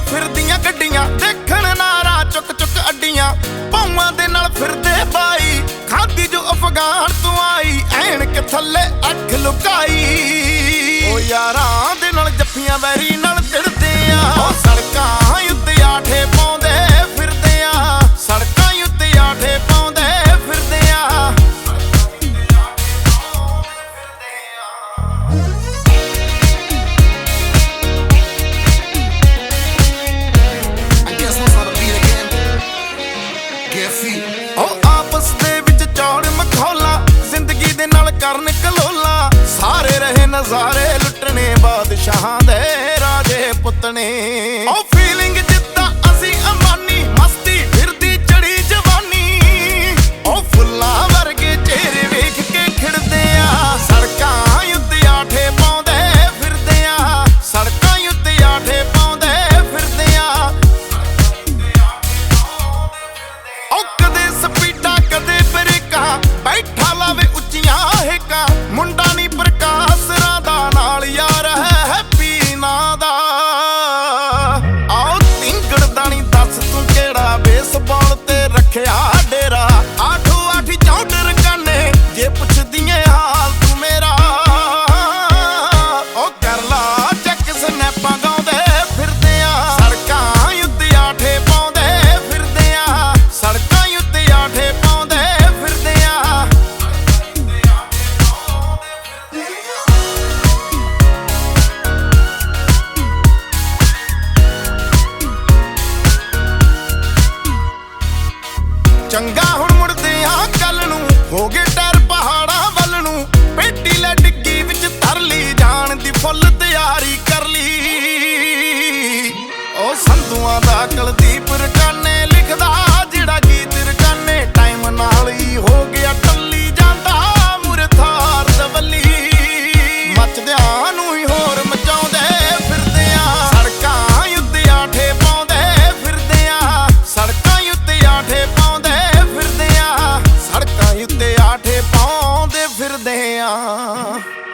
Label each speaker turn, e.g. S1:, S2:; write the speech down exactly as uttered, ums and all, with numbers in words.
S1: ਫਿਰਦੀਆਂ ਗੱਡੀਆਂ, ਦੇਖਣ ਨਾਰਾ ਚੁੱਕ ਚੁੱਕ ਅੱਡੀਆਂ, ਪਾਵਾਂ ਦੇ ਨਾਲ ਫਿਰਦੇ ਬਾਈ, ਖਾਦੀ ਜੋ ਅਫਗਾਨ ਤੋਂ ਆਈ, ਐਨਕ ਥੱਲੇ ਅੱਖ ਲੁਕਾਈ। ਓ ਯਾਰਾਂ ਦੇ ਨਾਲ ਜੱਫੀਆਂ ਵੈਰੀ ਨਾਲ ਚੜਦੇ ਆ, ਓ ਸੜਕਾਂ ਉੱਤੇ ਆਠੇ ਪਾਉਂਦੇ ਫਿਰਦੇ ਆ, ਸੜਕਾਂ ਉੱਤੇ ਆਠੇ ਪਾਉਂਦੇ ਫਿਰਦੇ ਆ। ਓ ਆਪਸ ਦੇ ਵਿੱਚ ਚੌੜ ਮਖੌਲਾ, ਜ਼ਿੰਦਗੀ ਦੇ ਨਾਲ ਕਰਨ ਕਲੋਲਾ, ਸਾਰੇ ਰਹੇ ਨਜ਼ਾਰੇ ਲੁੱਟਣੇ ਬਾਦਸ਼ਾਹਾਂ ਦੇ ਰਾਜੇ ਪੁੱਤਣੇ। ਓ ਫੀਲਿੰਗ ਜਿੱਦਾਂ ਅਸੀਂ ਅਮਾਨੀ, ਮਸਤੀ ਫਿਰਦੀ ਚੜੀ ਜਵਾਨੀ, ਓ ਫੁੱਲਾਂ ਵਰਗੇ ਚਿਹਰੇ ਵੇਖ ਕੇ ਖਿੜਦੇ ਆ, ਸੜਕਾਂ ਉੱਤੇ ਆਠੇ ਪਾਉਂਦੇ ਫਿਰਦੇ ਆ, ਸੜਕਾਂ ਉੱਤੇ ਆਠੇ ਪਾਉਂਦੇ ਫਿਰਦੇ ਆ। ਓ ਕਦੇ ਸਪੀਡਾਂ ਕਦੇ ਬ੍ਰੇਕਾਂ, ਬੈਠਾ ਲਾਵੇ ਉੱਚੀਆਂ ਹੇਕਾਂ, ਮੁੰਡਾ ਨੀ ਪ੍ਰਕਾਸ਼ ਰਾਧਾ ਨਾਲ ਯਾਰ ਹੈ ਹੈਪੀ ਨਾਂ ਦਾ। ਆਓ ਤਿੰਗੜਦਾ ਨੀ ਦੱਸ ਤੂੰ ਕਿਹੜਾ ਬੇਸਬਾਲ ਤੇ ਰੱਖਿਆ ਡੇਰਾ, ਆਠੋ ਆਠੀ ਚੌਂਡ ਰਕਾਨੇ ਜੇ ਪੁੱਛਦੀਆਂ ਹਾਲ ਤੂੰ ਮੇਰਾ। ਓ ਕਰ ਲਾ ਚੱਕ ਸਨੈਪਾਂ ਗਾਉਂਦੇ ਫਿਰਦੇ ਆ, ਸੜਕਾਂ ਉੱਤੇ ਆਠੇ ਪਾਉਂਦੇ ਫਿਰਦੇ ਆ, ਸੜਕਾਂ ਉੱਤੇ ਆਠੇ ਪਾਉਂਦੇ ਫਿਰਦੇ ਆ। ਚੰਗਾ ਹੁਣ ਮੁੜਦੇ ਆ ਕੱਲ ਨੂੰ, ਹੋ ਗਏ ਟਾਇਰ ਪਹਾੜਾਂ ਵੱਲ ਨੂੰ, ਪੇਟੀ ਲੈ ਡਿੱਗੀ ਵਿੱਚ ਧਰ ਲਈ, ਜਾਣ ਦੀ ਫੁੱਲ ਤਿਆਰੀ ਕਰ ਲਈ। ਓ ਸੰਧੂਆਂ ਦਾ ਕੁਲਦੀਪ ਰਕਾਨੇ ਲਿਖਦਾ ਜਿਹੜਾ ਗੀਤ ਰਕਾਨੇ, ਟਾਈਮ ਨਾਲ ਹੀ ਹੋ ਗਿਆ ਟੱਲੀ ਜਾਂਦਾ ਮੂਰੇ ਥਾਰ ਦਵੱਲੀ, ਮੱਚਦਿਆਂ ਨੂੰ ਹੀ ਹੋਰ ਮਚਾਉਂਦੇ ਫਿਰਦੇ ਆ, ਸੜਕਾਂ ਉੱਤੇ ਆਠੇ ਪਾਉਂਦੇ ਫਿਰਦੇ ਆ, ਸੜਕਾਂ ਉੱਤੇ ਆਠੇ ਪਾਉਂਦੇ ਫਿਰਦੇ ਆ, ਸੜਕਾਂ ਉੱਤੇ ਆਠੇ ਪਾਉਂਦੇ ਫਿਰਦੇ ਆ।